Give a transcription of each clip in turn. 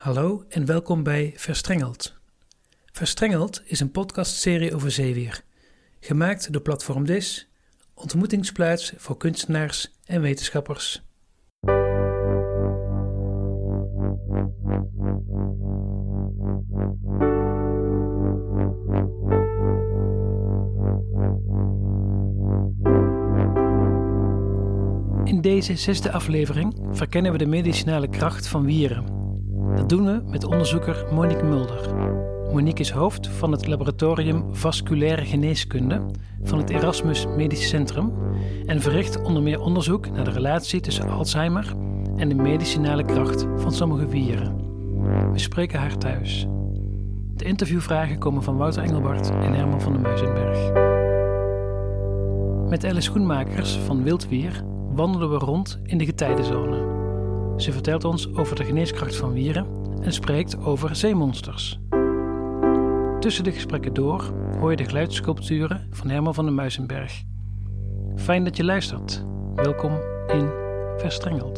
Hallo en welkom bij Verstrengeld. Verstrengeld is een podcastserie over zeewier, gemaakt door Platform DIS, ontmoetingsplaats voor kunstenaars en wetenschappers. In deze 6e aflevering verkennen we de medicinale kracht van wieren. Dat doen we met onderzoeker Monique Mulder. Monique is hoofd van het laboratorium Vasculaire Geneeskunde van het Erasmus Medisch Centrum en verricht onder meer onderzoek naar de relatie tussen Alzheimer en de medicinale kracht van sommige wieren. We spreken haar thuis. De interviewvragen komen van Wouter Engelbart en Herman van der Muizenberg. Met Elle Schoenmakers van Wildwier wandelen we rond in de getijdenzone. Ze vertelt ons over de geneeskracht van wieren en spreekt over zeemonsters. Tussen de gesprekken door hoor je de geluidssculpturen van Herman van der Muizenberg. Fijn dat je luistert. Welkom in Verstrengeld.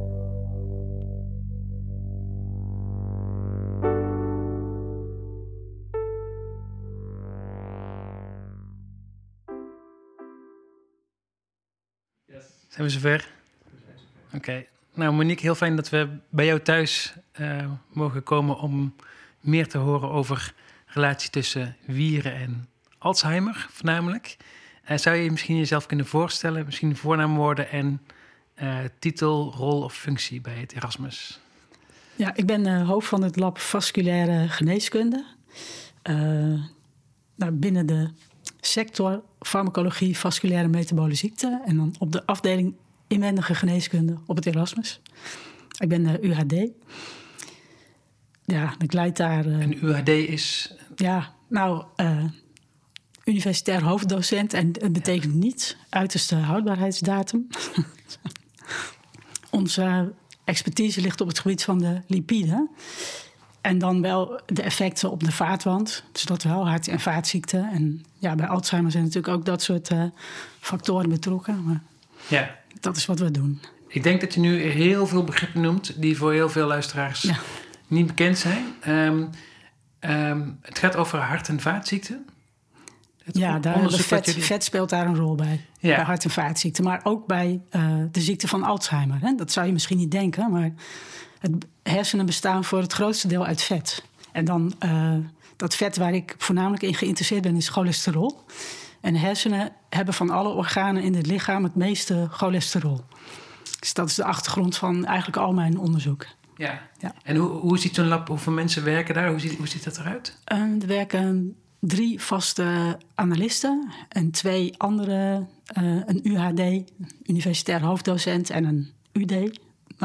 Zijn we zover? Oké. Nou Monique, heel fijn dat we bij jou thuis mogen komen om meer te horen over de relatie tussen wieren en Alzheimer voornamelijk. Zou je misschien jezelf kunnen voorstellen, misschien voornaamwoorden en titel, rol of functie bij het Erasmus? Ja, ik ben hoofd van het lab Vasculaire Geneeskunde. Binnen de sector farmacologie, vasculaire metabole ziekten en dan op de afdeling inwendige geneeskunde op het Erasmus. Ik ben UHD. Ja, ik leid daar... En UHD is? Universitair hoofddocent. En het betekent niet uiterste houdbaarheidsdatum. Onze expertise ligt op het gebied van de lipiden. En dan wel de effecten op de vaatwand. Dus dat wel, hart- en vaatziekten. En ja, bij Alzheimer zijn natuurlijk ook dat soort factoren betrokken. Maar ja. Dat is wat we doen. Ik denk dat je nu heel veel begrippen noemt die voor heel veel luisteraars niet bekend zijn. Het gaat over hart- en vaatziekten. Vet speelt daar een rol bij. Ja. Bij hart- en vaatziekten. Maar ook bij de ziekte van Alzheimer. Hè? Dat zou je misschien niet denken. Maar hersenen bestaan voor het grootste deel uit vet. En dan dat vet waar ik voornamelijk in geïnteresseerd ben is cholesterol. En de hersenen hebben van alle organen in het lichaam het meeste cholesterol. Dus dat is de achtergrond van eigenlijk al mijn onderzoek. Ja. En hoe ziet zo'n lab, hoeveel mensen werken daar? Hoe ziet dat eruit? Er werken 3 vaste analisten en 2 andere, een UHD, universitair hoofddocent en een UD.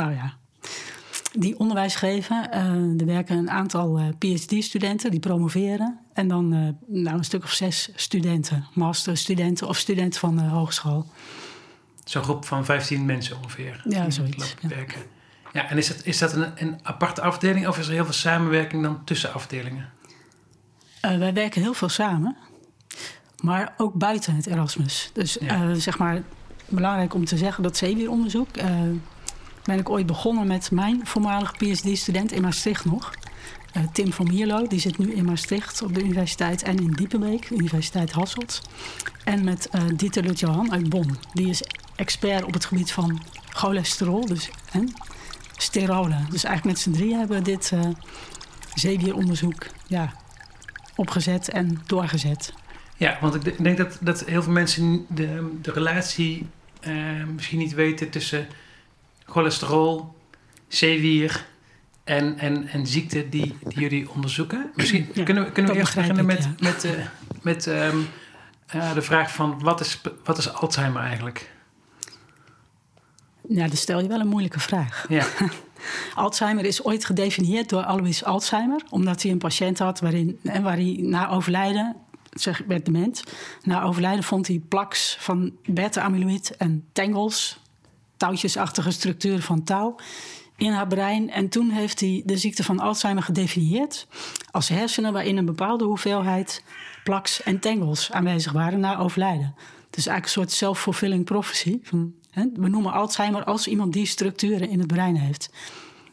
Die onderwijs geven. Er werken een aantal PhD-studenten die promoveren. En dan een stuk of 6 studenten. Masterstudenten of studenten van de hogeschool. Zo'n groep van 15 mensen ongeveer. Ja, zoiets. Werken. Ja, en is dat een aparte afdeling of is er heel veel samenwerking dan tussen afdelingen? Wij werken heel veel samen. Maar ook buiten het Erasmus. Dus belangrijk om te zeggen dat zeewieronderzoek... ben ik ooit begonnen met mijn voormalige PhD-student in Maastricht nog. Tim van Mierlo, die zit nu in Maastricht op de universiteit en in Diepenbeek, Universiteit Hasselt. En met Dieter Lutjohan uit Bonn. Die is expert op het gebied van cholesterol en sterolen. Dus eigenlijk met z'n 3 hebben we dit zeewieronderzoek opgezet en doorgezet. Ja, want ik denk dat heel veel mensen de relatie misschien niet weten tussen cholesterol, zeewier en ziekten die jullie onderzoeken. Misschien kunnen we eerst beginnen met de vraag van wat is Alzheimer eigenlijk? Ja, dan stel je wel een moeilijke vraag. Ja. Alzheimer is ooit gedefinieerd door Alois Alzheimer, omdat hij een patiënt had waar hij na overlijden, werd dement, na overlijden vond hij plaques van beta-amyloïd en tangles, touwtjesachtige structuren van touw in haar brein. En toen heeft hij de ziekte van Alzheimer gedefinieerd als hersenen waarin een bepaalde hoeveelheid plaques en tangles aanwezig waren na overlijden. Dus eigenlijk een soort self-fulfilling prophecy. We noemen Alzheimer als iemand die structuren in het brein heeft.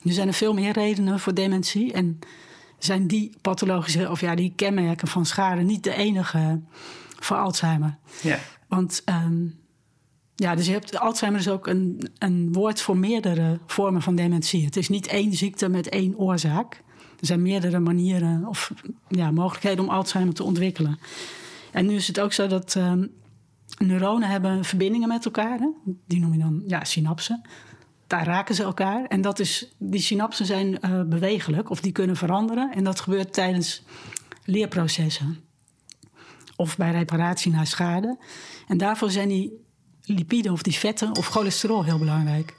Nu zijn er veel meer redenen voor dementie. En zijn die pathologische, die kenmerken van schade niet de enige voor Alzheimer. Ja. Want dus je hebt Alzheimer is ook een woord voor meerdere vormen van dementie. Het is niet één ziekte met één oorzaak. Er zijn meerdere manieren of mogelijkheden om Alzheimer te ontwikkelen. En nu is het ook zo dat neuronen hebben verbindingen met elkaar. Hè? Die noem je dan synapsen. Daar raken ze elkaar. En die synapsen zijn bewegelijk of die kunnen veranderen. En dat gebeurt tijdens leerprocessen. Of bij reparatie na schade. En daarvoor zijn die lipiden of die vetten of cholesterol heel belangrijk.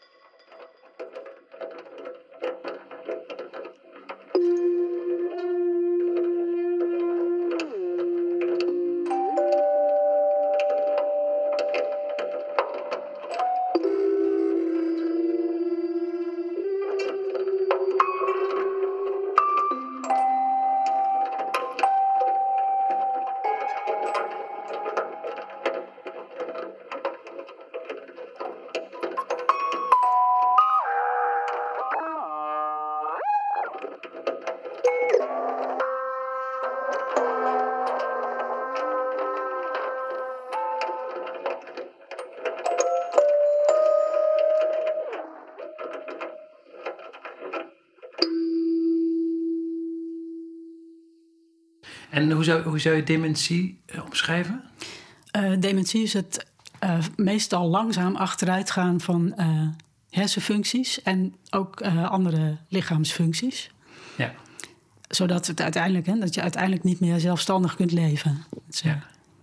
En hoe zou je dementie omschrijven? Dementie is het meestal langzaam achteruitgaan van hersenfuncties en ook andere lichaamsfuncties. Ja. Zodat het dat je uiteindelijk niet meer zelfstandig kunt leven. Ja.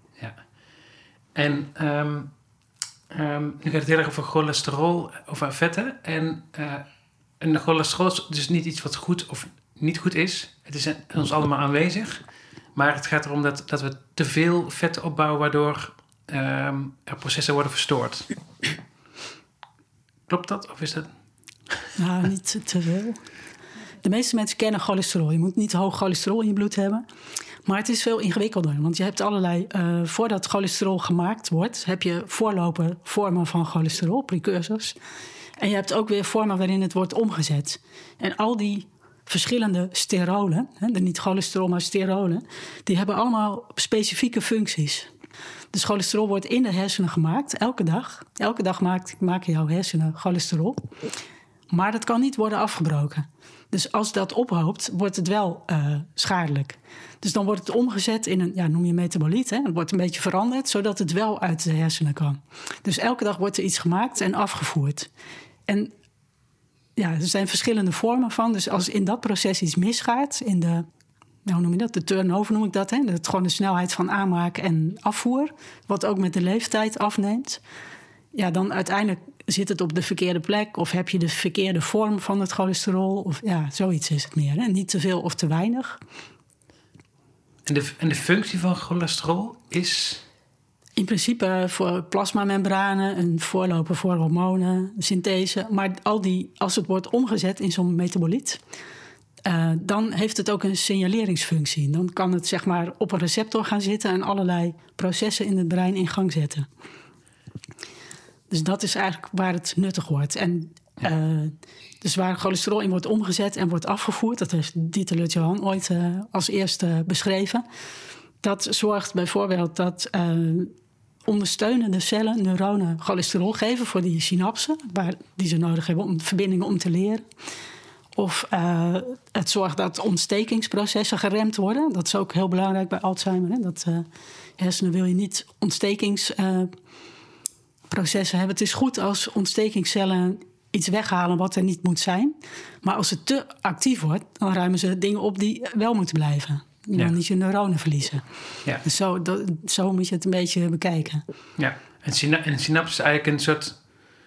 En nu gaat het heel erg over cholesterol, over vetten. En de cholesterol is dus niet iets wat goed of niet goed is. Het is in ons allemaal aanwezig. Maar het gaat erom dat we te veel vet opbouwen, waardoor er processen worden verstoord. Klopt dat? Of is dat? Nou, niet te veel. De meeste mensen kennen cholesterol. Je moet niet hoog cholesterol in je bloed hebben. Maar het is veel ingewikkelder. Want je hebt allerlei... voordat cholesterol gemaakt wordt, heb je vormen van cholesterol, precursors. En je hebt ook weer vormen waarin het wordt omgezet. En al die verschillende sterolen, niet cholesterol, maar sterolen, die hebben allemaal specifieke functies. Dus cholesterol wordt in de hersenen gemaakt, elke dag. Elke dag maken jouw hersenen cholesterol. Maar dat kan niet worden afgebroken. Dus als dat ophoopt, wordt het wel schadelijk. Dus dan wordt het omgezet in een, noem je metaboliet. Het wordt een beetje veranderd, zodat het wel uit de hersenen kan. Dus elke dag wordt er iets gemaakt en afgevoerd. En er zijn verschillende vormen van. Dus als in dat proces iets misgaat, in de, hoe noem je dat? De turnover noem ik dat. Dat gewoon de snelheid van aanmaak en afvoer, wat ook met de leeftijd afneemt. Ja, dan uiteindelijk zit het op de verkeerde plek, of heb je de verkeerde vorm van het cholesterol, of zoiets is het meer. Hè? Niet te veel of te weinig. En de functie van cholesterol is? In principe voor plasmamembranen, een voorloper voor hormonen, synthese. Maar als het wordt omgezet in zo'n metaboliet, dan heeft het ook een signaleringsfunctie. Dan kan het op een receptor gaan zitten en allerlei processen in het brein in gang zetten. Dus dat is eigenlijk waar het nuttig wordt. En dus waar cholesterol in wordt omgezet en wordt afgevoerd, dat heeft Dieter Lutjohan ooit als eerste beschreven. Dat zorgt bijvoorbeeld dat ondersteunende cellen neuronen cholesterol geven voor die synapsen, die ze nodig hebben om verbindingen om te leren. Of het zorgt dat ontstekingsprocessen geremd worden. Dat is ook heel belangrijk bij Alzheimer. Hè? Dat hersenen wil je niet ontstekingsprocessen hebben. Het is goed als ontstekingscellen iets weghalen wat er niet moet zijn. Maar als het te actief wordt, dan ruimen ze dingen op die wel moeten blijven. Je wil niet je neuronen verliezen. Ja. Dus zo moet je het een beetje bekijken. Ja, en synaps is eigenlijk een soort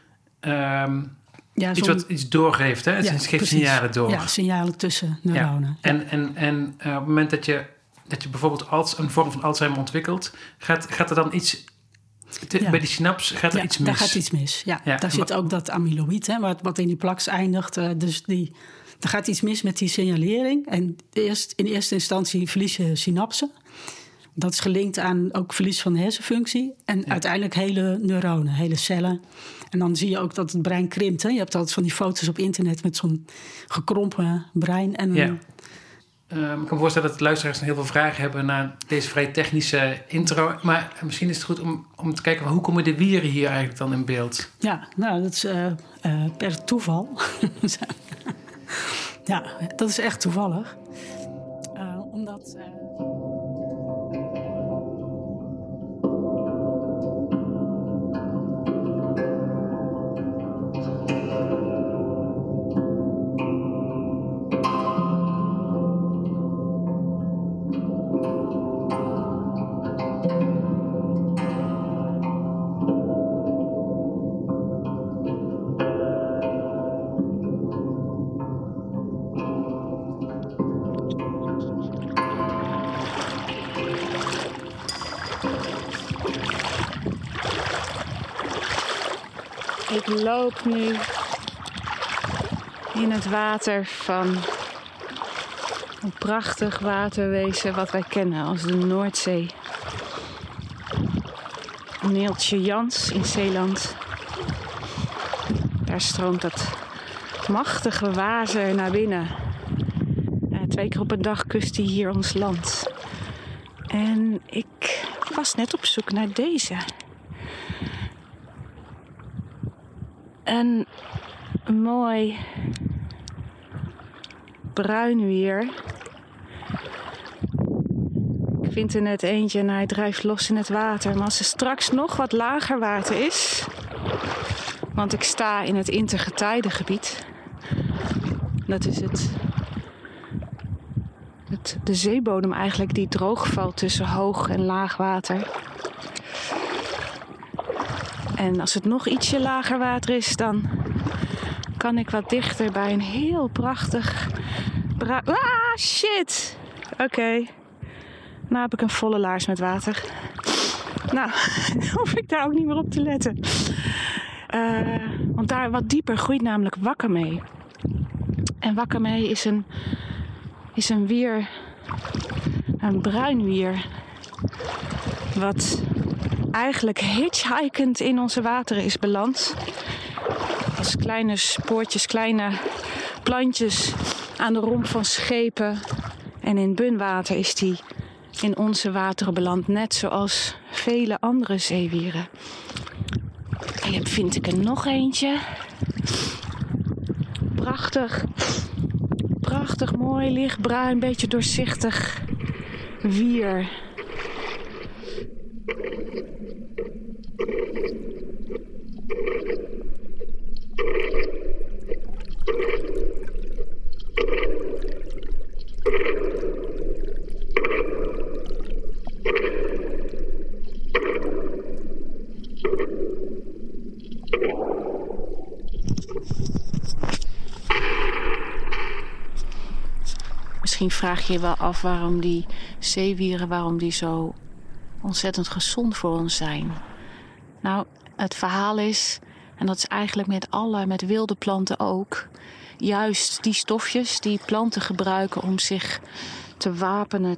iets wat iets doorgeeft. Hè? Het geeft signalen door. Ja, signalen tussen neuronen. Ja. En op het moment dat je bijvoorbeeld een vorm van Alzheimer ontwikkelt, gaat er dan iets bij die synaps iets mis? Daar gaat iets mis. Ja. Daar zit ook dat amyloïd, wat in die plaques eindigt. Er gaat iets mis met die signalering. En in eerste instantie verlies je synapsen. Dat is gelinkt aan ook verlies van hersenfunctie. En uiteindelijk hele neuronen, hele cellen. En dan zie je ook dat het brein krimpt. Hè? Je hebt altijd van die foto's op internet met zo'n gekrompen brein. En ik kan me voorstellen dat de luisteraars heel veel vragen hebben naar deze vrij technische intro. Maar misschien is het goed om te kijken, hoe komen de wieren hier eigenlijk dan in beeld? Ja, nou, dat is per toeval. Ja, dat is echt toevallig. Omdat... Ik loop nu in het water van een prachtig waterwezen wat wij kennen als de Noordzee. Neeltje Jans in Zeeland. Daar stroomt dat machtige water naar binnen. 2 keer op een dag kust hij hier ons land. En ik was net op zoek naar deze. Een mooi bruin wier. Ik vind er net eentje en hij drijft los in het water. Maar als er straks nog wat lager water is... want ik sta in het intergetijdengebied. Dat is de zeebodem eigenlijk die droog valt tussen hoog en laag water. En als het nog ietsje lager water is, dan kan ik wat dichter bij een heel prachtig... shit! Oké. Nou heb ik een volle laars met water. Nou, hoef ik daar ook niet meer op te letten. Want daar wat dieper groeit namelijk wakkermee. En wakkermee is een wier, een bruin wier, wat eigenlijk hitchhikend in onze wateren is beland. Als kleine spoortjes, kleine plantjes aan de romp van schepen. En in bunwater is die in onze wateren beland, net zoals vele andere zeewieren. En dan vind ik er nog eentje. Prachtig mooi, lichtbruin, beetje doorzichtig wier. Misschien vraag je je wel af waarom die zeewieren zo ontzettend gezond voor ons zijn. Nou, het verhaal is, en dat is eigenlijk met wilde planten ook, juist die stofjes die planten gebruiken om zich te wapenen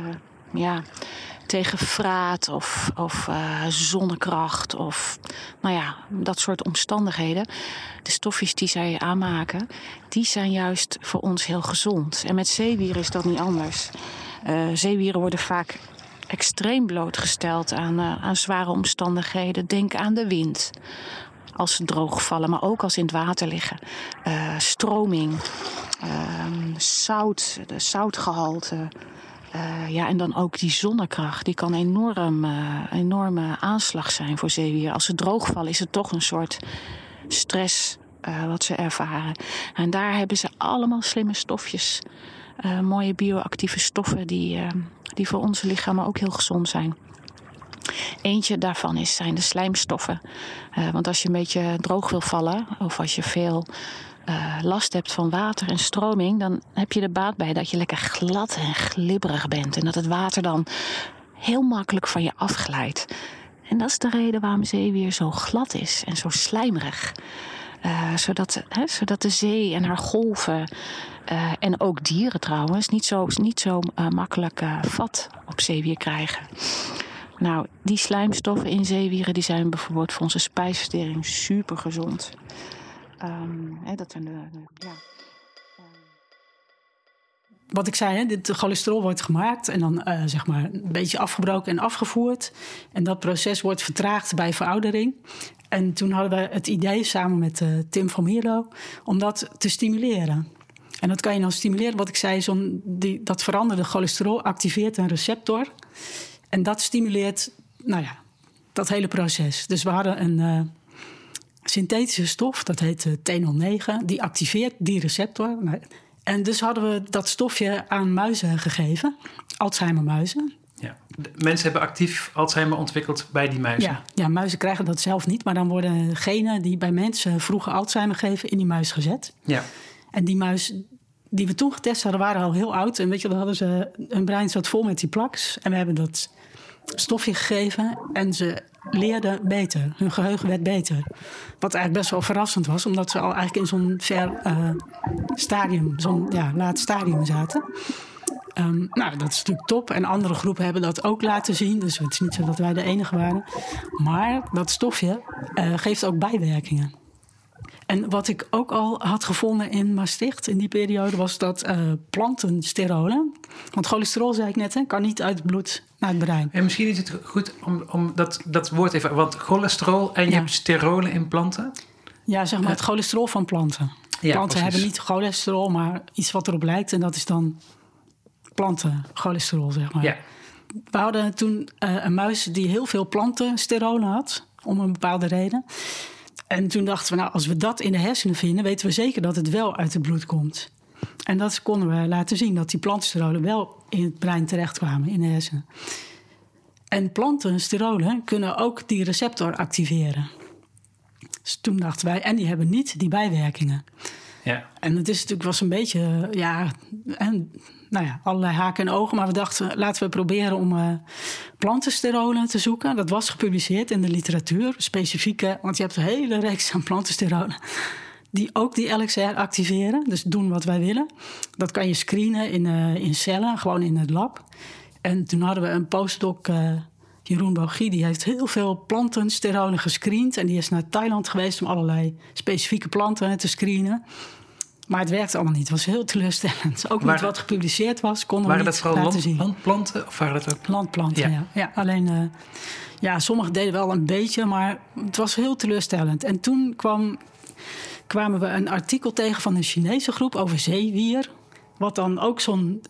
tegen vraat of zonnekracht of dat soort omstandigheden. De stofjes die zij aanmaken, die zijn juist voor ons heel gezond. En met zeewieren is dat niet anders. Zeewieren worden vaak extreem blootgesteld aan zware omstandigheden. Denk aan de wind, als ze droog vallen, maar ook als ze in het water liggen. Stroming, zout, de zoutgehalte. En dan ook die zonnekracht. Die kan enorme aanslag zijn voor zeewieren. Als ze droog vallen is het toch een soort stress wat ze ervaren. En daar hebben ze allemaal slimme stofjes. Mooie bioactieve stoffen die voor onze lichamen ook heel gezond zijn. Eentje daarvan zijn de slijmstoffen. Want als je een beetje droog wil vallen, of als je veel last hebt van water en stroming, dan heb je er baat bij dat je lekker glad en glibberig bent. En dat het water dan heel makkelijk van je afglijdt. En dat is de reden waarom zeewier zo glad is en zo slijmerig. Zodat de zee en haar golven... en ook dieren trouwens... niet zo makkelijk vat op zeewier krijgen. Nou, die slijmstoffen in zeewieren... die zijn bijvoorbeeld voor onze spijsvertering super gezond. Dat zijn Wat ik zei, dit cholesterol wordt gemaakt en dan een beetje afgebroken en afgevoerd. En dat proces wordt vertraagd bij veroudering. En toen hadden we het idee samen met Tim van Mierlo om dat te stimuleren. En dat kan je dan stimuleren, wat ik zei, dat veranderde cholesterol activeert een receptor. En dat stimuleert, dat hele proces. Dus we hadden een synthetische stof, dat heet T09, die activeert die receptor. En dus hadden we dat stofje aan muizen gegeven, Alzheimer-muizen. Ja. Mensen hebben actief Alzheimer ontwikkeld bij die muizen. Ja, muizen krijgen dat zelf niet, maar dan worden genen die bij mensen vroeger Alzheimer geven in die muis gezet. Ja. En die muis die we toen getest hadden, waren al heel oud. En weet je, dan hadden ze hun brein zat vol met die plaques. En we hebben dat stofje gegeven en ze leerden beter. Hun geheugen werd beter. Wat eigenlijk best wel verrassend was, omdat ze al eigenlijk in zo'n ver stadium, laat stadium zaten. Dat is natuurlijk top. En andere groepen hebben dat ook laten zien. Dus het is niet zo dat wij de enige waren. Maar dat stofje geeft ook bijwerkingen. En wat ik ook al had gevonden in Maastricht in die periode... was dat plantensterolen... want cholesterol, zei ik net, kan niet uit het bloed naar het brein. En misschien is het goed om dat woord even... want cholesterol en je hebt sterolen in planten? Ja, zeg maar het cholesterol van planten. Ja, planten precies. hebben niet cholesterol, maar iets wat erop lijkt. En dat is dan plantencholesterol, zeg maar. Ja. We hadden toen een muis die heel veel plantensterolen had... om een bepaalde reden... En toen dachten we, als we dat in de hersenen vinden... weten we zeker dat het wel uit het bloed komt. En dat konden we laten zien, dat die plantensterolen wel in het brein terechtkwamen, in de hersenen. En plantensterolen kunnen ook die receptor activeren. Dus toen dachten wij, en die hebben niet die bijwerkingen. Ja. En het is natuurlijk was een beetje, allerlei haken en ogen. Maar we dachten, laten we proberen om plantensterolen te zoeken. Dat was gepubliceerd in de literatuur, specifieke, want je hebt een hele reeks aan plantensterolen die ook die LXR activeren. Dus doen wat wij willen. Dat kan je screenen in cellen, gewoon in het lab. En toen hadden we een postdoc, Jeroen Bogie, die heeft heel veel plantensterolen gescreend. En die is naar Thailand geweest om allerlei specifieke planten te screenen. Maar het werkte allemaal niet. Het was heel teleurstellend. Ook niet wat gepubliceerd was, konden we niet laten zien. Waren dat vooral landplanten of waren dat ook? Landplanten, ja. Alleen, sommigen deden wel een beetje, maar het was heel teleurstellend. En toen kwamen we een artikel tegen van een Chinese groep over zeewier. Wat dan ook zo'n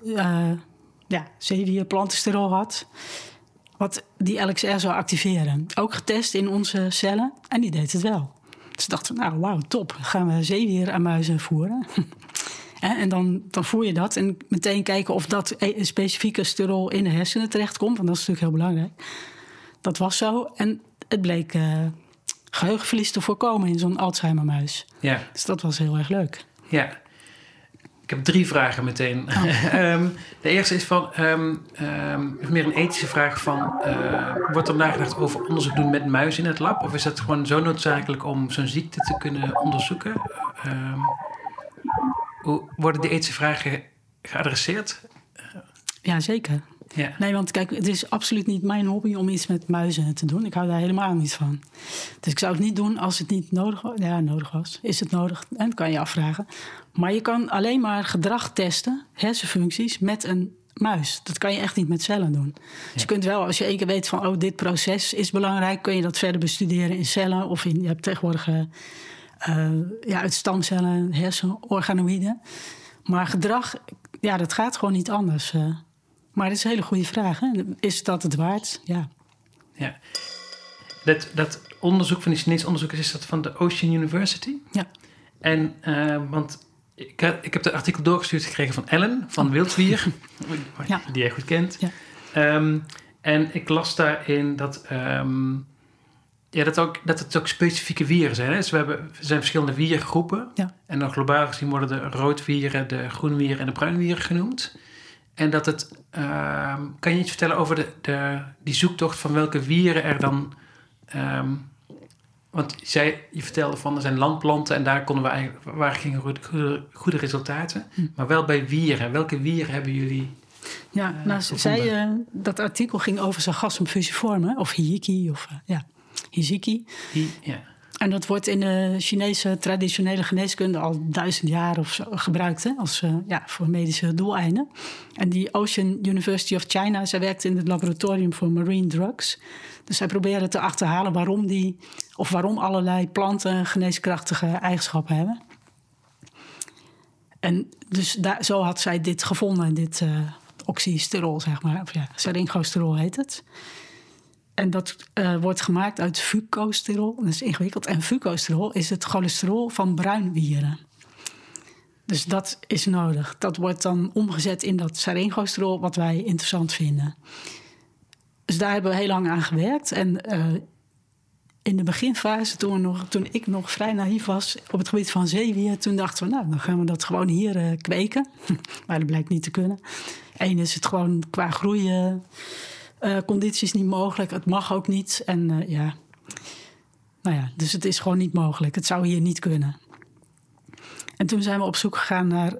zeewierplantensterol had. Wat die LXR zou activeren. Ook getest in onze cellen en die deed het wel. Dus dachten we, wauw, top. Gaan we zeewier aan muizen voeren. En dan voer je dat en meteen kijken of dat specifieke sterol in de hersenen terechtkomt. Want dat is natuurlijk heel belangrijk. Dat was zo. En het bleek geheugenverlies te voorkomen in zo'n Alzheimer-muis. Ja. Dus dat was heel erg leuk. Ja. Ik heb 3 vragen meteen. De eerste is meer een ethische vraag van... wordt er nagedacht over onderzoek doen met muizen in het lab? Of is dat gewoon zo noodzakelijk om zo'n ziekte te kunnen onderzoeken? Hoe worden die ethische vragen geadresseerd? Ja, zeker. Ja. Nee, want kijk, het is absoluut niet mijn hobby om iets met muizen te doen. Ik hou daar helemaal niet van. Dus ik zou het niet doen als het niet nodig was. Ja, nodig was. Is het nodig? En dat kan je afvragen. Maar je kan alleen maar gedrag testen, hersenfuncties, met een muis. Dat kan je echt niet met cellen doen. Dus je kunt wel, als je 1 keer weet van... dit proces is belangrijk, kun je dat verder bestuderen in cellen. Of je hebt tegenwoordig uit stamcellen, hersenorganoïden. Maar gedrag, dat gaat gewoon niet anders. Maar dat is een hele goede vraag. Hè? Is dat het waard? Ja. Dat onderzoek van die Chinese onderzoekers... is dat van de Ocean University? Ja. En, want ik heb het artikel doorgestuurd gekregen van Ellen... van Wildwier, die jij goed kent. Ja. En ik las daarin dat... dat het ook specifieke wieren zijn. Hè? Dus er zijn verschillende wiergroepen. Ja. En dan globaal gezien worden de roodwieren... de groenwieren en de bruinwieren genoemd... En dat het... kan je iets vertellen over die zoektocht... van welke wieren er dan Want je vertelde van, er zijn landplanten en daar waren geen goede resultaten. Maar wel bij wieren. Welke wieren hebben jullie dat artikel ging over Sargassum fusiforme, of Hijiki, of Hijiki. En dat wordt in de Chinese traditionele geneeskunde al 1000 jaar of zo gebruikt, hè, als, voor medische doeleinden. En die Ocean University of China, zij werkt in het laboratorium voor marine drugs. Dus zij proberen te achterhalen waarom allerlei planten geneeskrachtige eigenschappen hebben. En dus zo had zij dit gevonden, dit oxysterol, zeg maar. Of saringosterol heet het. En dat wordt gemaakt uit fucosterol. Dat is ingewikkeld. En fucosterol is het cholesterol van bruinwieren. Dus dat is nodig. Dat wordt dan omgezet in dat saringosterol, wat wij interessant vinden. Dus daar hebben we heel lang aan gewerkt. En in de beginfase, toen ik nog vrij naïef was op het gebied van zeewier, toen dachten we, dan gaan we dat gewoon hier kweken. Maar dat blijkt niet te kunnen. Eén is het gewoon qua groeicondities niet mogelijk. Het mag ook niet. En dus het is gewoon niet mogelijk. Het zou hier niet kunnen. En toen zijn we op zoek gegaan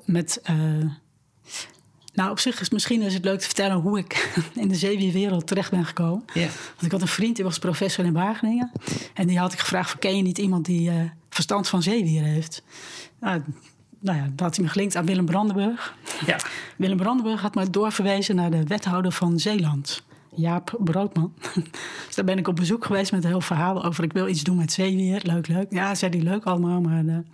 op zich misschien is het leuk te vertellen hoe ik in de zeewierwereld terecht ben gekomen. Yeah. Want ik had een vriend, die was professor in Wageningen. En die had ik gevraagd, ken je niet iemand die verstand van zeewieren heeft? Dat had hij me gelinkt aan Willem Brandenburg. Ja. Willem Brandenburg had me doorverwezen naar de wethouder van Zeeland, Jaap Broodman. Dus daar ben ik op bezoek geweest met een heel verhaal over, ik wil iets doen met zeewier. Leuk. Ja, zei hij, leuk allemaal, maar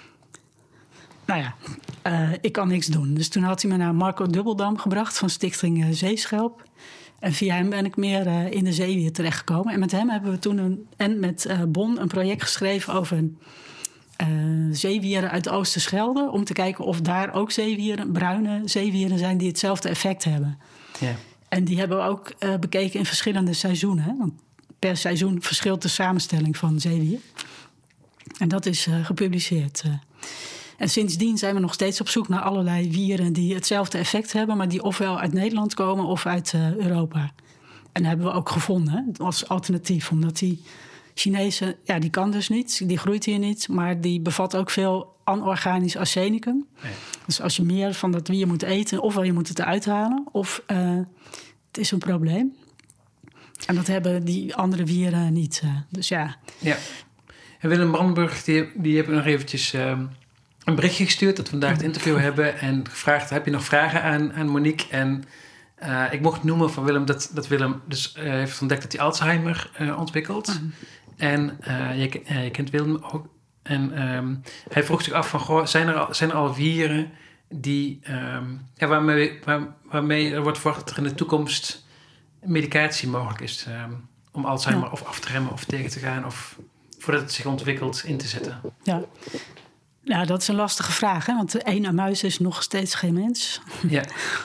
ik kan niks doen. Dus toen had hij me naar Marco Dubbeldam gebracht van Stichting Zeeschelp. En via hem ben ik meer in de zeewier terechtgekomen. En met hem hebben we toen met Bon een project geschreven over zeewieren uit de Oosterschelde. Om te kijken of daar ook bruine zeewieren zijn die hetzelfde effect hebben. Yeah. En die hebben we ook bekeken in verschillende seizoenen. Hè? Want per seizoen verschilt de samenstelling van zeewier. En dat is gepubliceerd. En sindsdien zijn we nog steeds op zoek naar allerlei wieren die hetzelfde effect hebben, maar die ofwel uit Nederland komen of uit Europa. En dat hebben we ook gevonden als alternatief, omdat die Chinese, die kan dus niet, die groeit hier niet, maar die bevat ook veel anorganisch arsenicum. Nee. Dus als je meer van dat wier moet eten, ofwel je moet het eruit halen, of het is een probleem. En dat hebben die andere wieren niet. Dus ja. En Willem Brandenburg, die hebben nog eventjes een berichtje gestuurd dat we vandaag het interview hebben en gevraagd, heb je nog vragen aan Monique? En ik mocht noemen van Willem dat Willem dus heeft ontdekt dat hij Alzheimer ontwikkelt. En je kent Willem ook. En hij vroeg zich af van, zijn er al wieren die waarmee er wordt verwacht dat er in de toekomst medicatie mogelijk is om Alzheimer of af te remmen of tegen te gaan of voordat het zich ontwikkelt in te zetten? Ja, dat is een lastige vraag, hè? Want een muis is nog steeds geen mens. Ja.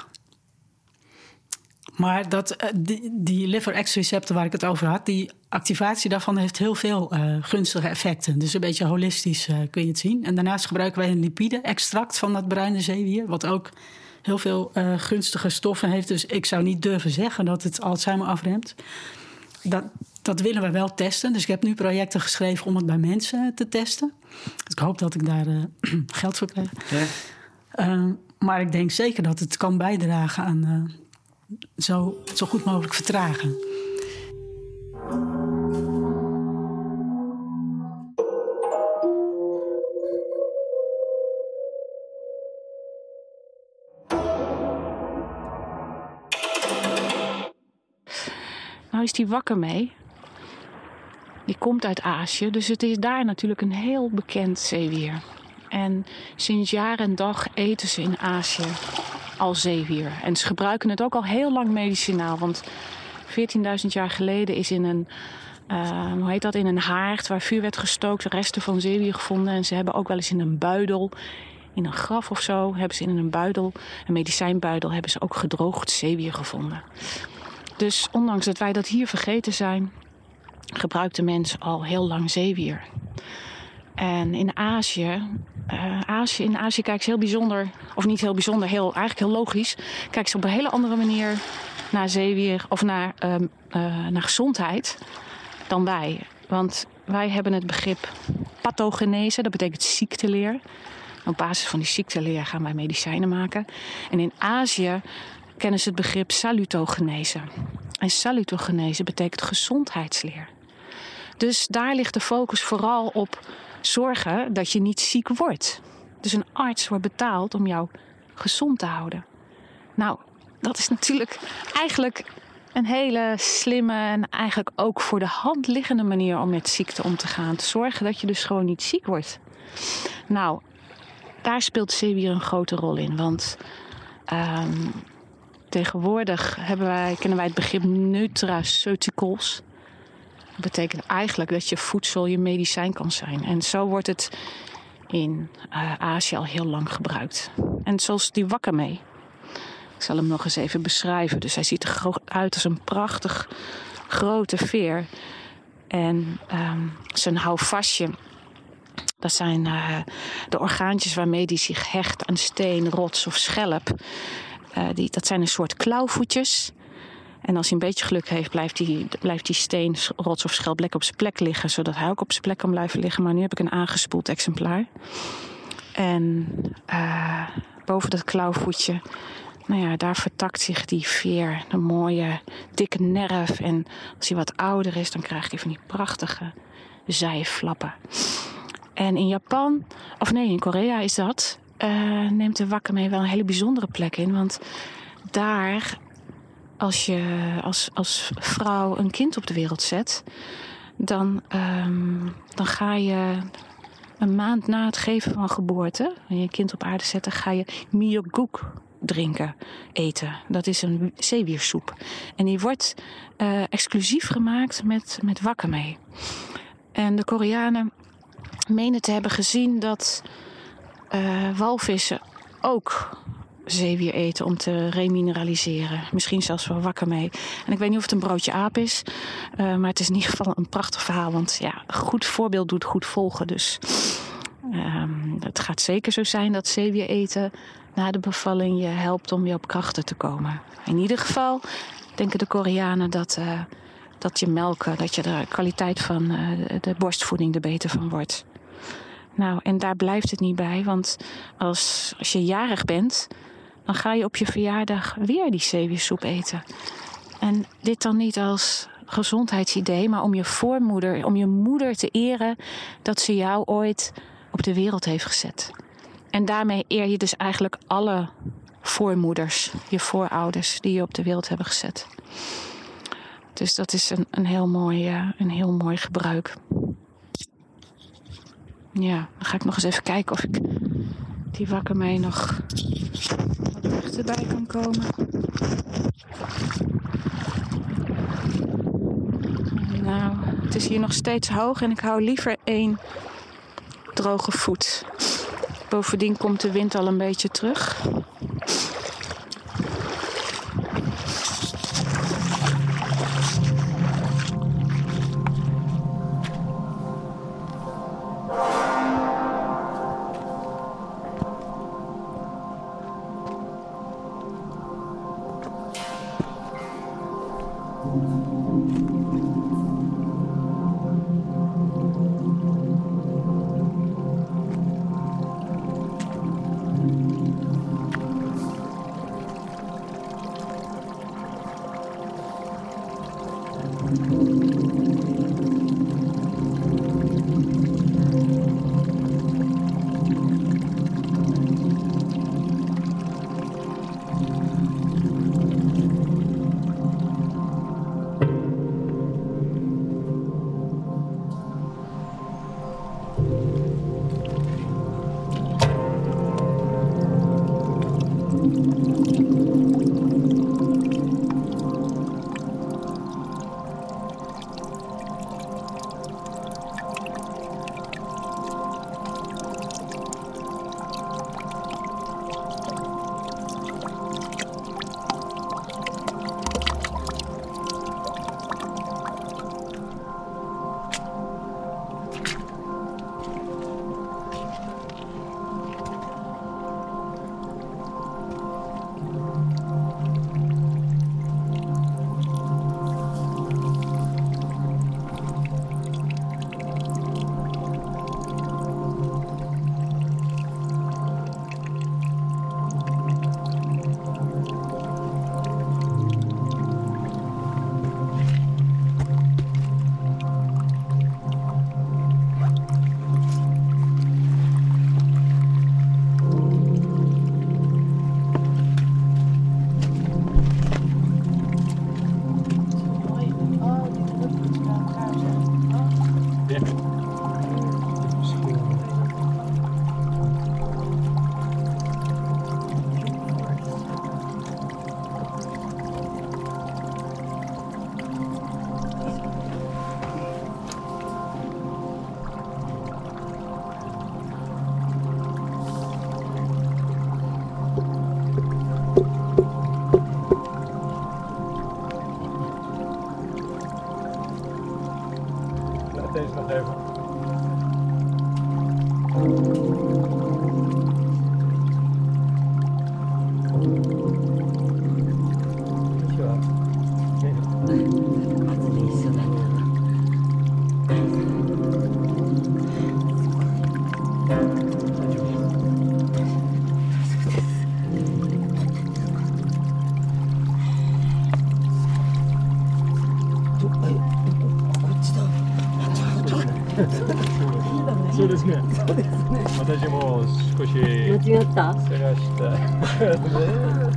Maar die liver-X-receptor waar ik het over had, die activatie daarvan heeft heel veel gunstige effecten. Dus een beetje holistisch kun je het zien. En daarnaast gebruiken wij een lipide-extract van dat bruine zeewier, wat ook heel veel gunstige stoffen heeft. Dus ik zou niet durven zeggen dat het Alzheimer afremt. Dat willen we wel testen. Dus ik heb nu projecten geschreven om het bij mensen te testen. Dus ik hoop dat ik daar geld voor krijg. Ja. Maar ik denk zeker dat het kan bijdragen aan zo goed mogelijk vertragen. Nou is die wakker mee. Die komt uit Azië, dus het is daar natuurlijk een heel bekend zeewier. En sinds jaar en dag eten ze in Azië al zeewier. En ze gebruiken het ook al heel lang medicinaal. Want 14.000 jaar geleden is in een haard waar vuur werd gestookt, resten van zeewier gevonden. En ze hebben ook wel eens in een buidel, in een graf of zo, hebben ze in een buidel, een medicijnbuidel, hebben ze ook gedroogd zeewier gevonden. Dus ondanks dat wij dat hier vergeten zijn, gebruikt de mens al heel lang zeewier. En in Azië kijkt ze heel bijzonder, of niet heel bijzonder, eigenlijk heel logisch, kijkt ze op een hele andere manier naar zeewier of naar gezondheid dan wij. Want wij hebben het begrip pathogenese, dat betekent ziekteleer. Op basis van die ziekteleer gaan wij medicijnen maken. En in Azië kennen ze het begrip salutogenese. En salutogenese betekent gezondheidsleer. Dus daar ligt de focus vooral op zorgen dat je niet ziek wordt. Dus een arts wordt betaald om jou gezond te houden. Nou, dat is natuurlijk eigenlijk een hele slimme en eigenlijk ook voor de hand liggende manier om met ziekte om te gaan. Te zorgen dat je dus gewoon niet ziek wordt. Nou, daar speelt zeewier een grote rol in. Want tegenwoordig kennen wij het begrip nutraceuticals. Dat betekent eigenlijk dat je voedsel je medicijn kan zijn. En zo wordt het in Azië al heel lang gebruikt. En zoals die wakame. Ik zal hem nog eens even beschrijven. Dus hij ziet er uit als een prachtig grote veer. En zijn houvastje, dat zijn de orgaantjes waarmee die zich hecht aan steen, rots of schelp. Dat zijn een soort klauwvoetjes. En als hij een beetje geluk heeft, blijft die steen, rots of schelp lekker op zijn plek liggen. Zodat hij ook op zijn plek kan blijven liggen. Maar nu heb ik een aangespoeld exemplaar. En boven dat klauwvoetje, nou ja, daar vertakt zich die veer. Een mooie, dikke nerf. En als hij wat ouder is, dan krijgt hij van die prachtige zijflappen. En in Korea is dat, neemt de wakame wel een hele bijzondere plek in. Want daar, als je als vrouw een kind op de wereld zet, dan ga je een maand na het geven van geboorte, en je kind op aarde zetten, ga je myeokguk eten. Dat is een zeewiersoep. En die wordt exclusief gemaakt met wakame. En de Koreanen menen te hebben gezien dat walvissen ook zeewier eten om te remineraliseren. Misschien zelfs wel wakame. En ik weet niet of het een broodje aap is. Maar het is in ieder geval een prachtig verhaal. Want ja, goed voorbeeld doet goed volgen. Dus het gaat zeker zo zijn dat zeewier eten na de bevalling je helpt om weer op krachten te komen. In ieder geval denken de Koreanen dat je melken, dat je de kwaliteit van de borstvoeding er beter van wordt. Nou, en daar blijft het niet bij. Want als je jarig bent, dan ga je op je verjaardag weer die zeewiersoep eten. En dit dan niet als gezondheidsidee, maar om je moeder te eren dat ze jou ooit op de wereld heeft gezet. En daarmee eer je dus eigenlijk alle voormoeders, je voorouders die je op de wereld hebben gezet. Dus dat is een heel mooi gebruik. Ja, dan ga ik nog eens even kijken of ik die wakame nog wat dichterbij kan komen. Nou, het is hier nog steeds hoog en ik hou liever 1 droge voet. Bovendien komt de wind al een beetje terug. そうですね。私も少し間違った探した。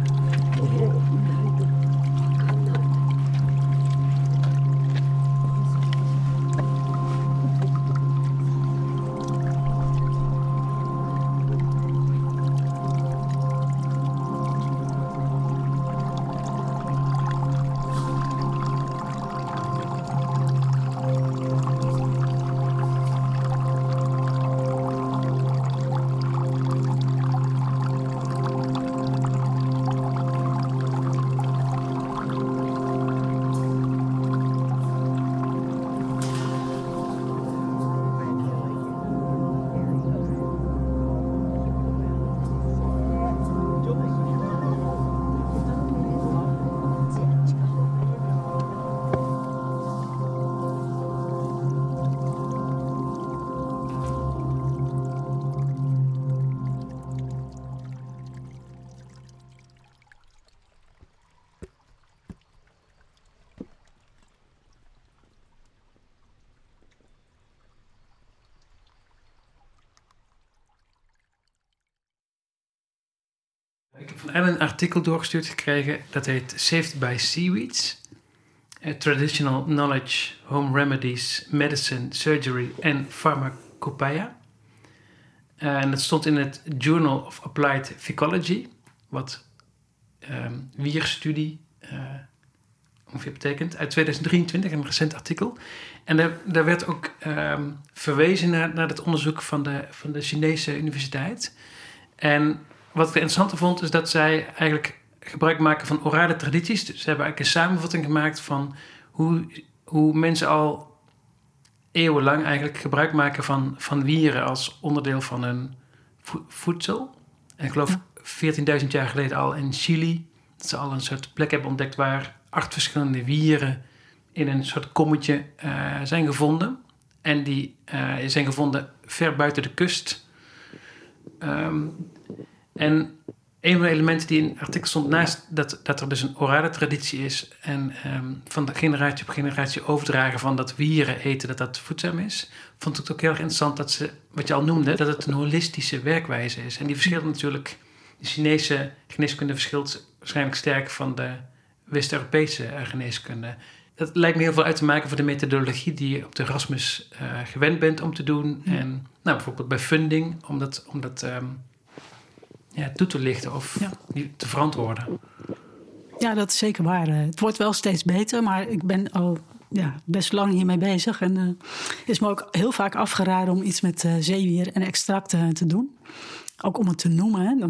Ik heb van Ellen een artikel doorgestuurd gekregen dat heet Saved by Seaweeds. Traditional Knowledge, Home Remedies, Medicine, Surgery en Pharmacopoeia. En dat stond in het Journal of Applied Phycology, wat wierstudie ongeveer betekent, uit 2023, een recent artikel. En daar werd ook verwezen naar het onderzoek van de Chinese universiteit. En wat ik interessant vond, is dat zij eigenlijk gebruik maken van orale tradities. Dus ze hebben eigenlijk een samenvatting gemaakt van hoe mensen al eeuwenlang eigenlijk gebruik maken van wieren als onderdeel van hun voedsel. En ik geloof 14.000 jaar geleden al in Chili, dat ze al een soort plek hebben ontdekt waar 8 verschillende wieren in een soort kommetje zijn gevonden. En die zijn gevonden ver buiten de kust. En een van de elementen die in het artikel stond, naast dat er dus een orale traditie is en van de generatie op generatie overdragen van dat wieren eten, dat voedzaam is, vond ik het ook heel erg interessant dat ze, wat je al noemde, dat het een holistische werkwijze is. En die verschilt natuurlijk, de Chinese geneeskunde verschilt waarschijnlijk sterk van de West-Europese geneeskunde. Dat lijkt me heel veel uit te maken voor de methodologie die je op de Erasmus gewend bent om te doen. Ja. En bijvoorbeeld bij funding, om dat toe te lichten of te verantwoorden. Ja, dat is zeker waar. Het wordt wel steeds beter, maar ik ben al best lang hiermee bezig. En is me ook heel vaak afgeraden om iets met zeewier en extracten te doen. Ook om het te noemen. Hè.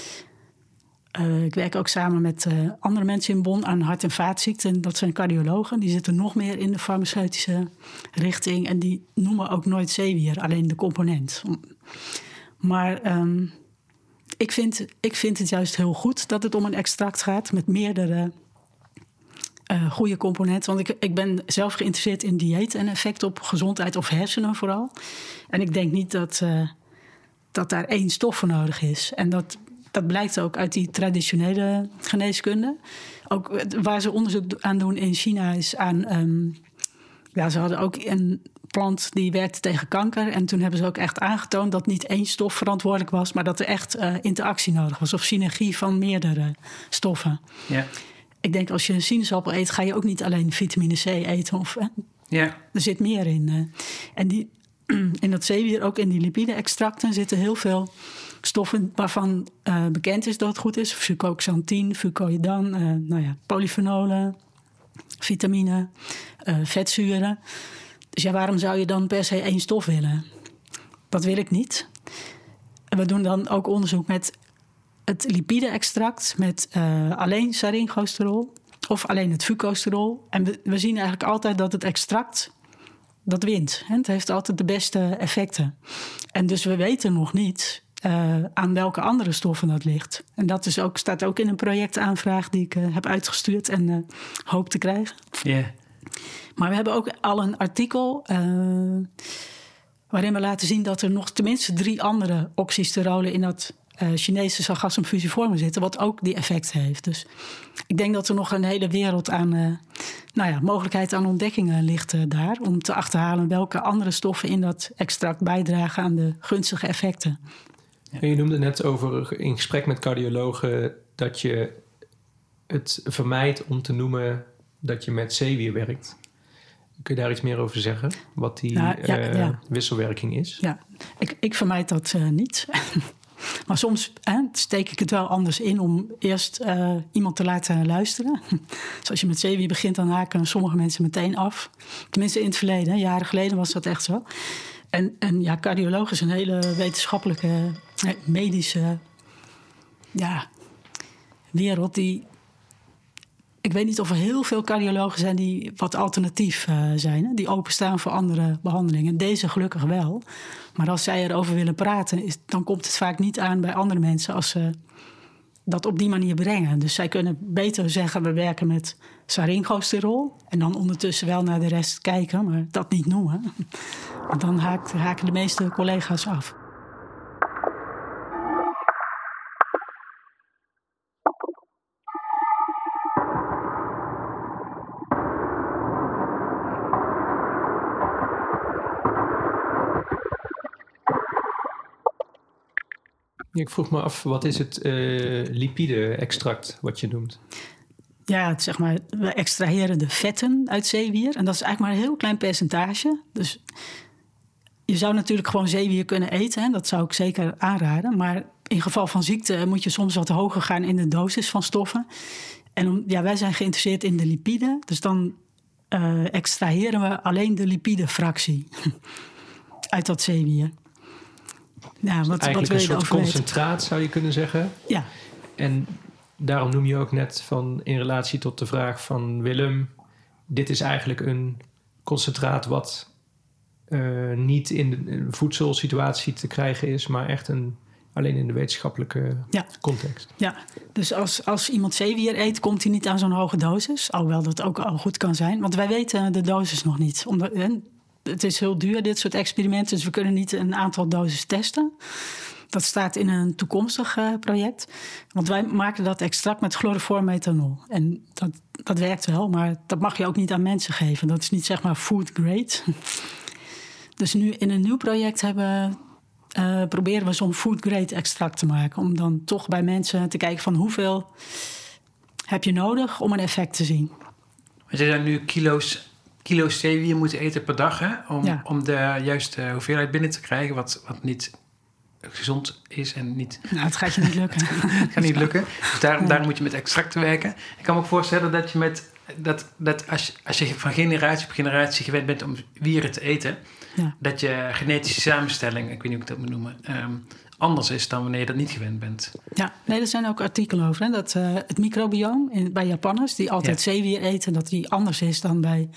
Ik werk ook samen met andere mensen in Bonn aan hart- en vaatziekten. Dat zijn cardiologen. Die zitten nog meer in de farmaceutische richting. En die noemen ook nooit zeewier, alleen de component. Maar ik vind het juist heel goed dat het om een extract gaat met meerdere goede componenten. Want ik ben zelf geïnteresseerd in dieet en effect op gezondheid of hersenen vooral. En ik denk niet dat daar 1 stof voor nodig is. En dat blijkt ook uit die traditionele geneeskunde. Ook waar ze onderzoek aan doen in China is aan ze hadden ook een plant die werkte tegen kanker. En toen hebben ze ook echt aangetoond dat niet 1 stof verantwoordelijk was, maar dat er echt interactie nodig was. Of synergie van meerdere stoffen. Ja. Ik denk als je een sinaasappel eet, ga je ook niet alleen vitamine C eten. Er zit meer in. En in dat zeewier, ook in die lipide-extracten, zitten heel veel stoffen waarvan bekend is dat het goed is. Fucoxanthin, fucoidan, polyfenolen, vitamine, vetzuren. Dus waarom zou je dan per se 1 stof willen? Dat wil ik niet. En we doen dan ook onderzoek met het lipide-extract met alleen sarinchosterol of alleen het fucosterol. En we zien eigenlijk altijd dat het extract, dat wint. Het heeft altijd de beste effecten. En dus we weten nog niet aan welke andere stoffen dat ligt. En dat is staat ook in een projectaanvraag die ik heb uitgestuurd en hoop te krijgen. Yeah. Maar we hebben ook al een artikel waarin we laten zien dat er nog tenminste 3 andere oxysterolen in dat Chinese sargassum fusiforme zitten, wat ook die effecten heeft. Dus ik denk dat er nog een hele wereld aan mogelijkheid aan ontdekkingen ligt daar, om te achterhalen welke andere stoffen in dat extract bijdragen aan de gunstige effecten. Ja. En je noemde net over in gesprek met cardiologen dat je het vermijdt om te noemen dat je met zeewier werkt. Kun je daar iets meer over zeggen? Wat die wisselwerking is? Ja, ik vermijd dat niet. Maar soms steek ik het wel anders in om eerst iemand te laten luisteren. Dus als je met zeewier begint, dan haken sommige mensen meteen af. Tenminste in het verleden, jaren geleden was dat echt zo. En cardioloog is een hele wetenschappelijke, medische wereld die... Ik weet niet of er heel veel cardiologen zijn die wat alternatief zijn. Hè? Die openstaan voor andere behandelingen. Deze gelukkig wel. Maar als zij erover willen praten, dan komt het vaak niet aan bij andere mensen als ze dat op die manier brengen. Dus zij kunnen beter zeggen, we werken met saringosterol. En dan ondertussen wel naar de rest kijken, maar dat niet noemen. Want dan haken de meeste collega's af. Ik vroeg me af, wat is het lipide-extract wat je noemt? Ja, we extraheren de vetten uit zeewier. En dat is eigenlijk maar een heel klein percentage. Dus je zou natuurlijk gewoon zeewier kunnen eten. Hè? Dat zou ik zeker aanraden. Maar in geval van ziekte moet je soms wat hoger gaan in de dosis van stoffen. En wij zijn geïnteresseerd in de lipide. Dus dan extraheren we alleen de lipidefractie uit dat zeewier. Ja, eigenlijk een soort concentraat zou je kunnen zeggen. Ja. En daarom noem je ook net van in relatie tot de vraag van Willem, dit is eigenlijk een concentraat wat niet in de voedselsituatie te krijgen is, maar echt alleen in de wetenschappelijke context. Ja, dus als iemand zeewier eet, komt hij niet aan zo'n hoge dosis. Alhoewel dat ook al goed kan zijn. Want wij weten de dosis nog niet. Het is heel duur, dit soort experimenten. Dus we kunnen niet een aantal doses testen. Dat staat in een toekomstig project. Want wij maken dat extract met chloroformmethanol. En dat werkt wel, maar dat mag je ook niet aan mensen geven. Dat is niet zeg maar food grade. Dus nu in een nieuw project proberen we zo'n food grade extract te maken. Om dan toch bij mensen te kijken van hoeveel heb je nodig om een effect te zien. Want je zijn nu kilo's zeewier moeten eten per dag, hè? Om de juiste hoeveelheid binnen te krijgen, wat niet gezond is en niet... Nou, het gaat je niet lukken. Het gaat niet lukken. Dus daar moet je met extracten werken. Ik kan me ook voorstellen dat je als je van generatie op generatie gewend bent om wieren te eten, dat je genetische samenstelling, ik weet niet hoe ik dat moet noemen, anders is dan wanneer je dat niet gewend bent. Ja, nee, er zijn ook artikelen over. Hè, dat het microbioom bij Japanners, die altijd zeewier eten, dat die anders is dan bij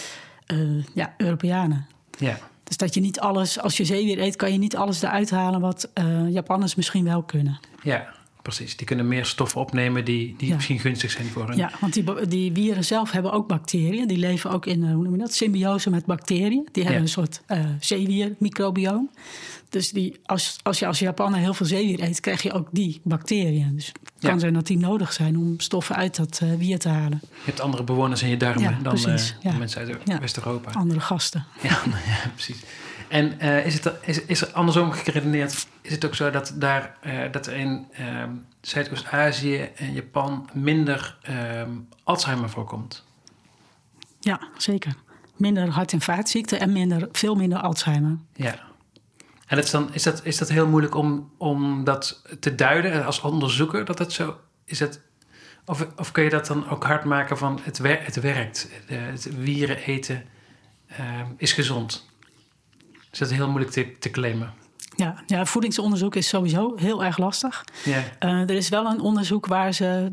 Europeanen. Ja. Dus dat je niet alles, als je zeewier eet, kan je niet alles eruit halen wat Japanners misschien wel kunnen. Ja, precies. Die kunnen meer stoffen opnemen die misschien gunstig zijn voor hen. Ja, want die wieren zelf hebben ook bacteriën. Die leven ook in, hoe noem je dat, symbiose met bacteriën. Die hebben een soort zeewiermicrobioom. Dus als je als Japaner heel veel zeewier eet, krijg je ook die bacteriën. Dus het kan zijn dat die nodig zijn om stoffen uit dat wier te halen. Je hebt andere bewoners in je darmen dan mensen uit West-Europa. Andere gasten. Ja, precies. En is er andersom geredeneerd, is het ook zo dat er in Zuidoost-Azië en Japan minder Alzheimer voorkomt? Ja, zeker. Minder hart- en vaatziekten en veel minder Alzheimer. Ja. En is dat heel moeilijk om dat te duiden als onderzoeker dat het zo is? Of kun je dat dan ook hard maken van het werkt? Het wieren eten is gezond. Is dat heel moeilijk te claimen? Ja, voedingsonderzoek is sowieso heel erg lastig. Yeah. Er is wel een onderzoek waar ze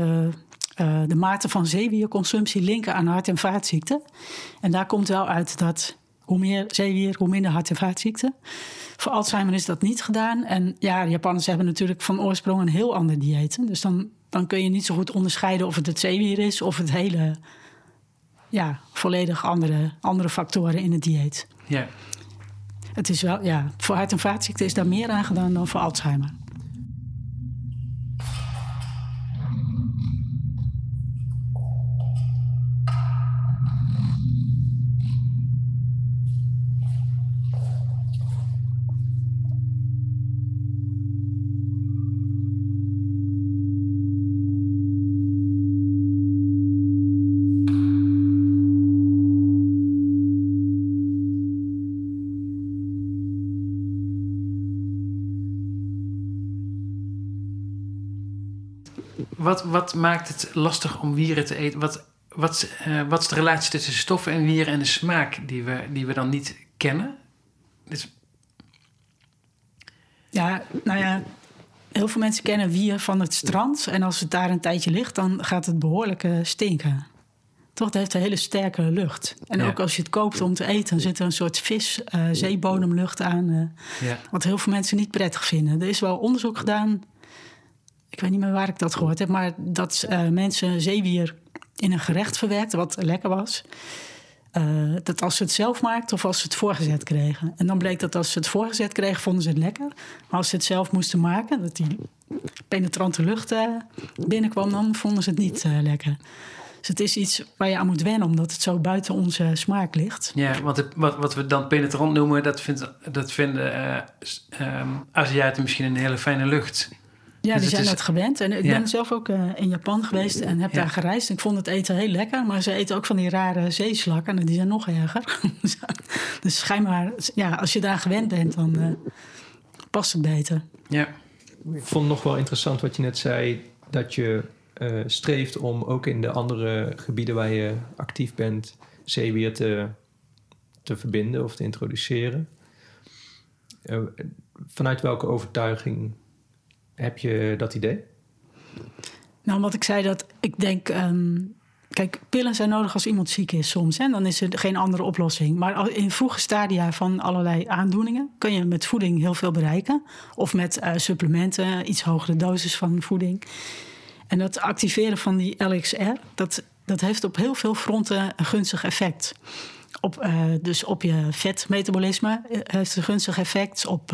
de mate van zeewierconsumptie linken aan hart- en vaatziekten. En daar komt wel uit dat hoe meer zeewier, hoe minder hart- en vaatziekten. Voor Alzheimer is dat niet gedaan. En de Japanners hebben natuurlijk van oorsprong een heel ander dieet. Dus dan kun je niet zo goed onderscheiden of het zeewier is of het hele, volledig andere factoren in het dieet. Ja. Het is wel, voor hart- en vaatziekten is daar meer aan gedaan dan voor Alzheimer. wat maakt het lastig om wieren te eten? Wat is de relatie tussen stoffen en wieren en de smaak die we dan niet kennen? Dus... Ja, nou ja, heel veel mensen kennen wier van het strand. En als het daar een tijdje ligt, dan gaat het behoorlijk stinken. Toch, het heeft een hele sterke lucht. En ook als je het koopt om te eten, zit er een soort zeebodemlucht aan. Wat heel veel mensen niet prettig vinden. Er is wel onderzoek gedaan, ik weet niet meer waar ik dat gehoord heb, maar dat mensen zeewier in een gerecht verwerkten wat lekker was. Dat als ze het zelf maakten of als ze het voorgezet kregen. En dan bleek dat als ze het voorgezet kregen, vonden ze het lekker. Maar als ze het zelf moesten maken, dat die penetrante lucht binnenkwam, dan vonden ze het niet lekker. Dus het is iets waar je aan moet wennen, omdat het zo buiten onze smaak ligt. Ja, want wat we dan penetrant noemen, dat vinden Aziaten misschien een hele fijne lucht. Ja, dus die zijn dat gewend. En ik ben zelf ook in Japan geweest en heb daar gereisd. Ik vond het eten heel lekker, maar ze eten ook van die rare zeeslakken en die zijn nog erger. Dus schijnbaar, als je daar gewend bent, dan past het beter. Ja. Ik vond nog wel interessant wat je net zei, dat je streeft om ook in de andere gebieden waar je actief bent zeewier te verbinden of te introduceren. Vanuit welke overtuiging heb je dat idee? Nou, wat ik zei, dat ik denk... kijk, pillen zijn nodig als iemand ziek is soms. Hè? Dan is er geen andere oplossing. Maar in vroege stadia van allerlei aandoeningen kun je met voeding heel veel bereiken. Of met supplementen, iets hogere dosis van voeding. En dat activeren van die LXR, dat heeft op heel veel fronten een gunstig effect. Dus op je vetmetabolisme heeft het een gunstig effect. Op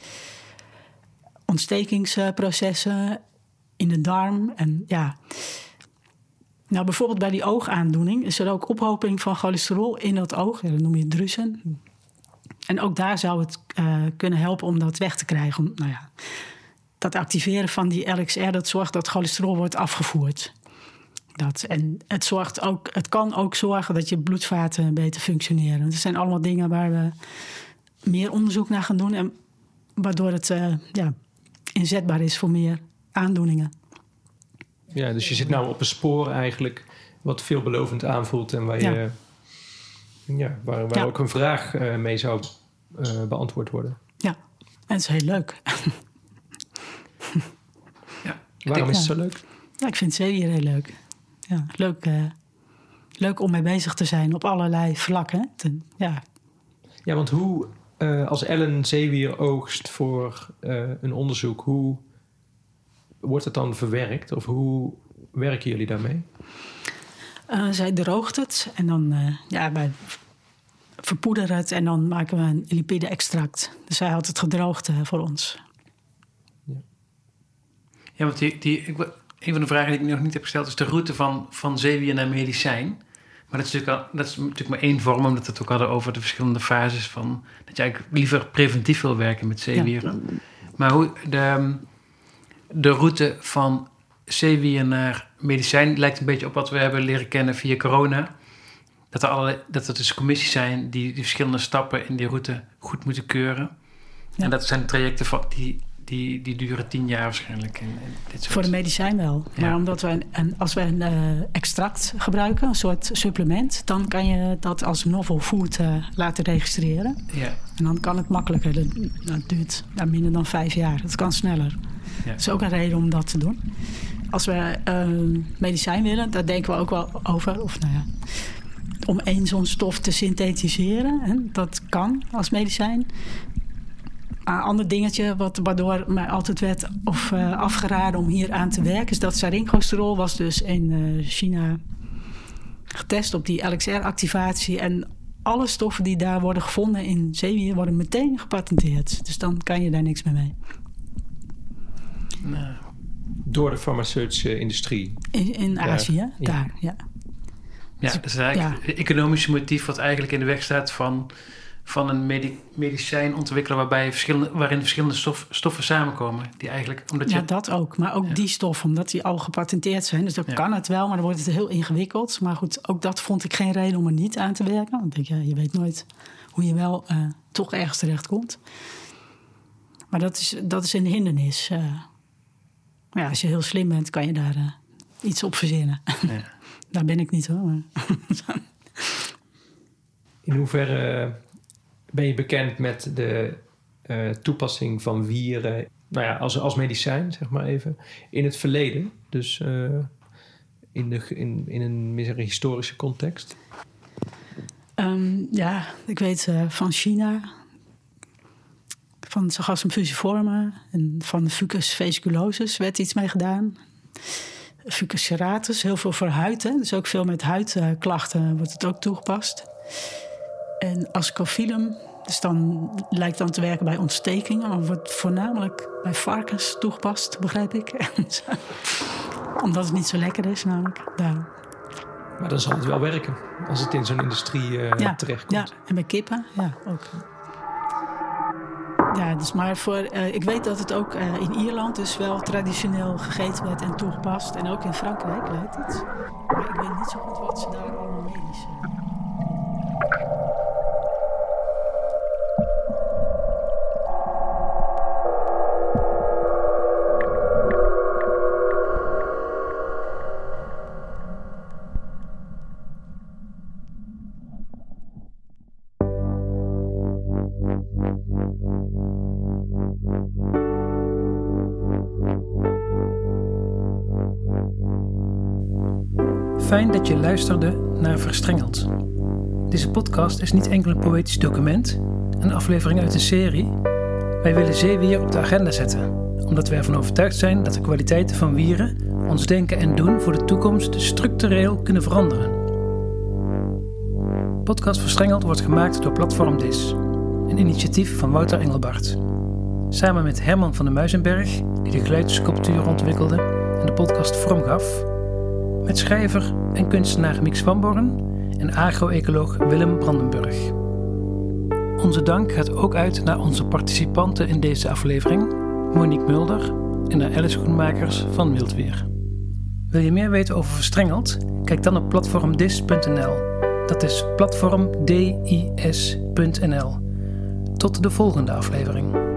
ontstekingsprocessen in de darm. En ja, nou bijvoorbeeld bij die oogaandoening is er ook ophoping van cholesterol in dat oog. Dat noem je drusen. En ook daar zou het kunnen helpen om dat weg te krijgen. Dat activeren van die LXR, dat zorgt dat cholesterol wordt afgevoerd. En het kan ook zorgen dat je bloedvaten beter functioneren. Dat zijn allemaal dingen waar we meer onderzoek naar gaan doen. En waardoor het inzetbaar is voor meer aandoeningen. Ja, dus je zit nou op een spoor eigenlijk wat veelbelovend aanvoelt en waar ook een vraag mee zou beantwoord worden. Ja, en het is heel leuk. Waarom is het zo leuk? Ja, ik vind zeewier heel leuk. Ja, leuk om mee bezig te zijn op allerlei vlakken. Ja, want hoe, als Ellen zeewier oogst voor een onderzoek, hoe wordt het dan verwerkt? Of hoe werken jullie daarmee? Zij droogt het en dan wij verpoederen het en dan maken we een lipide-extract. Dus zij houdt het gedroogd voor ons. Ja, want een van de vragen die ik nog niet heb gesteld is de route van zeewier naar medicijn. Maar dat is natuurlijk maar één vorm, omdat we het ook hadden over de verschillende fases van dat je eigenlijk liever preventief wil werken met zeewieren. Ja. Maar hoe de route van zeewier naar medicijn lijkt een beetje op wat we hebben leren kennen via corona. Dat er dus commissies zijn die verschillende stappen in die route goed moeten keuren. Ja. En dat zijn trajecten die duren 10 jaar waarschijnlijk. Voor de medicijn wel. Ja. Maar omdat als we een extract gebruiken, een soort supplement, dan kan je dat als novel food laten registreren. Ja. En dan kan het makkelijker. Dat duurt minder dan 5 jaar. Dat kan sneller. Ja. Dat is ook een reden om dat te doen. Als we medicijn willen, daar denken we ook wel over. Om één zo'n stof te synthetiseren. Hè? Dat kan als medicijn. Een ander dingetje waardoor mij altijd werd afgeraden om hier aan te werken, is dat sarincholesterol was dus in China getest op die LXR-activatie. En alle stoffen die daar worden gevonden in zeewier worden meteen gepatenteerd. Dus dan kan je daar niks meer mee. Door de farmaceutische industrie? In Azië, daar. Ja, dat is eigenlijk het economische motief wat eigenlijk in de weg staat van een medicijn ontwikkelen waarin verschillende stoffen samenkomen. Die eigenlijk, dat ook. Maar ook die stoffen, omdat die al gepatenteerd zijn. Dus dan kan het wel, maar dan wordt het heel ingewikkeld. Maar goed, ook dat vond ik geen reden om er niet aan te werken. Want je weet nooit hoe je wel toch ergens terecht komt. Maar dat is een hindernis. Maar ja, als je heel slim bent, kan je daar iets op verzinnen. Ja. Daar ben ik niet hoor. Maar In hoeverre ben je bekend met de toepassing van wieren, nou ja, als medicijn, zeg maar even, in het verleden? Dus in een meer historische context? Ja, ik weet van China, van Sargassum fusiforme en van de Fucus vesculosus werd iets mee gedaan. Fucus serratus, heel veel voor huid. Hè? Dus ook veel met huidklachten wordt het ook toegepast. En ascophyllum, dus dan lijkt dan te werken bij ontstekingen, maar wordt voornamelijk bij varkens toegepast, begrijp ik. Omdat het niet zo lekker is, namelijk. Daarom. Maar dan zal het wel werken als het in zo'n industrie terechtkomt. Ja, en bij kippen, ja, ook. Ja, dus maar ik weet dat het ook in Ierland dus wel traditioneel gegeten werd en toegepast. En ook in Frankrijk lijkt het. Maar ik weet niet zo goed wat ze daar allemaal medisch... Fijn dat je luisterde naar Verstrengeld. Deze podcast is niet enkel een poëtisch document, een aflevering uit een serie. Wij willen zeewier op de agenda zetten, omdat wij ervan overtuigd zijn dat de kwaliteiten van wieren ons denken en doen voor de toekomst structureel kunnen veranderen. Podcast Verstrengeld wordt gemaakt door Platform DIS, een initiatief van Wouter Engelbart. Samen met Herman van den Muizenberg, die de geluidssculptuur ontwikkelde en de podcast vorm gaf, met schrijver en kunstenaar Mieks van Born en agro-ecoloog Willem Brandenburg. Onze dank gaat ook uit naar onze participanten in deze aflevering, Monique Mulder en naar Alice Schoenmakers van Wildweer. Wil je meer weten over Verstrengeld? Kijk dan op platformdis.nl. Dat is platformdis.nl. Tot de volgende aflevering.